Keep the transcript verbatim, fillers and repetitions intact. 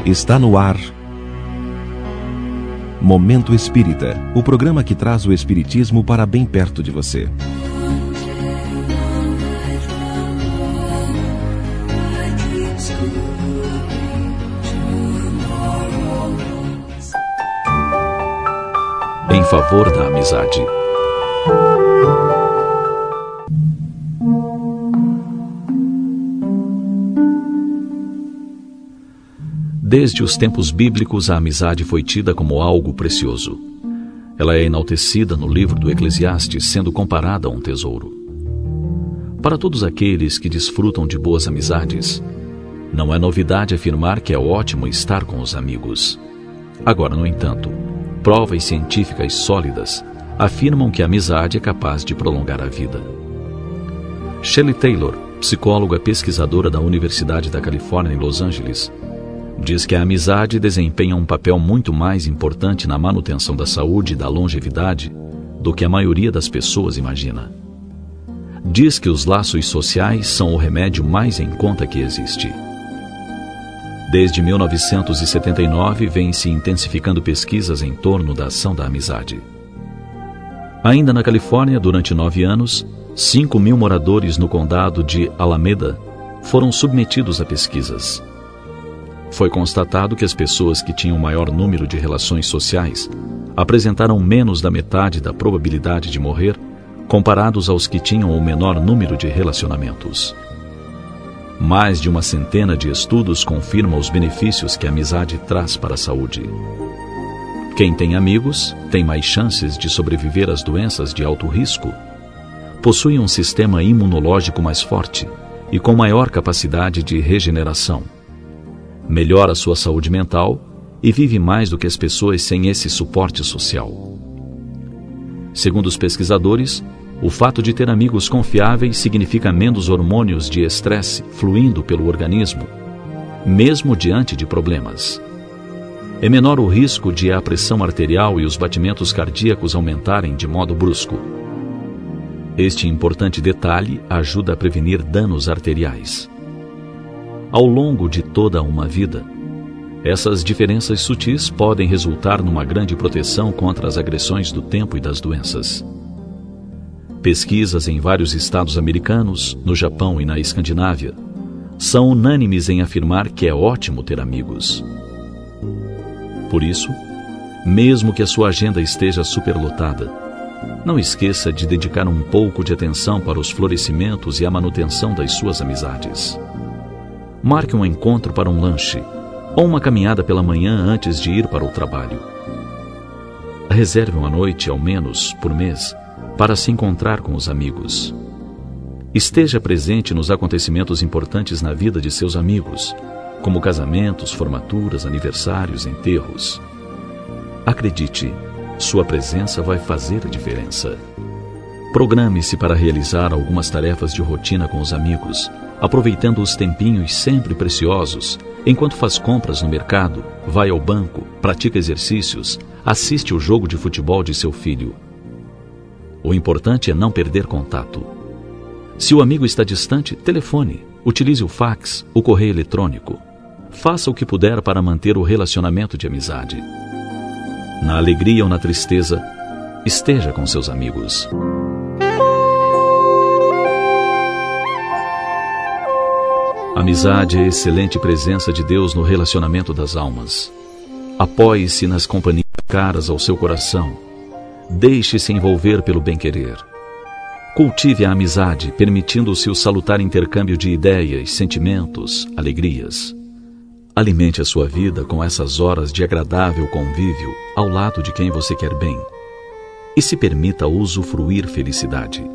Está no ar Momento Espírita, o programa que traz o Espiritismo para bem perto de você. Em favor da amizade. Desde os tempos bíblicos, a amizade foi tida como algo precioso. Ela é enaltecida no livro do Eclesiastes, sendo comparada a um tesouro. Para todos aqueles que desfrutam de boas amizades, não é novidade afirmar que é ótimo estar com os amigos. Agora, no entanto, provas científicas sólidas afirmam que a amizade é capaz de prolongar a vida. Shelley Taylor, psicóloga pesquisadora da Universidade da Califórnia em Los Angeles, diz que a amizade desempenha um papel muito mais importante na manutenção da saúde e da longevidade do que a maioria das pessoas imagina. Diz que os laços sociais são o remédio mais em conta que existe. Desde mil novecentos e setenta e nove, vêm-se intensificando pesquisas em torno da ação da amizade. Ainda na Califórnia, durante nove anos, cinco mil moradores no condado de Alameda foram submetidos a pesquisas. Foi constatado que as pessoas que tinham maior número de relações sociais apresentaram menos da metade da probabilidade de morrer, comparados aos que tinham o menor número de relacionamentos. Mais de uma centena de estudos confirmam os benefícios que a amizade traz para a saúde. Quem tem amigos tem mais chances de sobreviver às doenças de alto risco, possui um sistema imunológico mais forte e com maior capacidade de regeneração, melhora a sua saúde mental e vive mais do que as pessoas sem esse suporte social. Segundo os pesquisadores, o fato de ter amigos confiáveis significa menos hormônios de estresse fluindo pelo organismo, mesmo diante de problemas. É menor o risco de a pressão arterial e os batimentos cardíacos aumentarem de modo brusco. Este importante detalhe ajuda a prevenir danos arteriais. Ao longo de toda uma vida, essas diferenças sutis podem resultar numa grande proteção contra as agressões do tempo e das doenças. Pesquisas em vários estados americanos, no Japão e na Escandinávia, são unânimes em afirmar que é ótimo ter amigos. Por isso, mesmo que a sua agenda esteja superlotada, não esqueça de dedicar um pouco de atenção para os florescimentos e a manutenção das suas amizades. Marque um encontro para um lanche ou uma caminhada pela manhã antes de ir para o trabalho. Reserve uma noite, ao menos, por mês, para se encontrar com os amigos. Esteja presente nos acontecimentos importantes na vida de seus amigos, como casamentos, formaturas, aniversários, enterros. Acredite, sua presença vai fazer a diferença. Programe-se para realizar algumas tarefas de rotina com os amigos, aproveitando os tempinhos sempre preciosos, enquanto faz compras no mercado, vai ao banco, pratica exercícios, assiste o jogo de futebol de seu filho. O importante é não perder contato. Se o amigo está distante, telefone, utilize o fax, o correio eletrônico. Faça o que puder para manter o relacionamento de amizade. Na alegria ou na tristeza, esteja com seus amigos. Amizade é a excelente presença de Deus no relacionamento das almas. Apoie-se nas companhias caras ao seu coração. Deixe-se envolver pelo bem-querer. Cultive a amizade, permitindo-se o salutar intercâmbio de ideias, sentimentos, alegrias. Alimente a sua vida com essas horas de agradável convívio ao lado de quem você quer bem. E se permita usufruir felicidade.